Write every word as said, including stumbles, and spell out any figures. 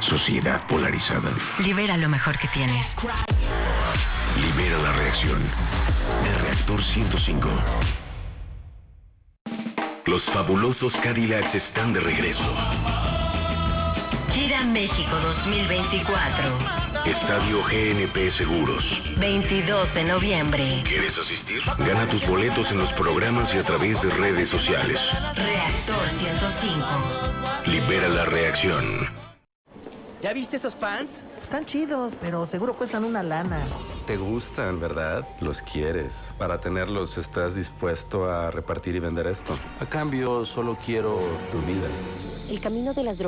sociedad polarizada. Libera lo mejor que tienes. Libera la reacción. De Reactor ciento cinco. Los fabulosos Cadillacs están de regreso. Gira México dos mil veinticuatro. Estadio G N P Seguros. veintidós de noviembre. ¿Quieres asistir? Gana tus boletos en los programas y a través de redes sociales. Reactor ciento cinco. Libera la reacción. ¿Ya viste esos pants? Están chidos, pero seguro cuestan una lana. Te gustan, ¿verdad? Los quieres. Para tenerlos, ¿estás dispuesto a repartir y vender esto? A cambio, solo quiero tu vida. El camino de las drogas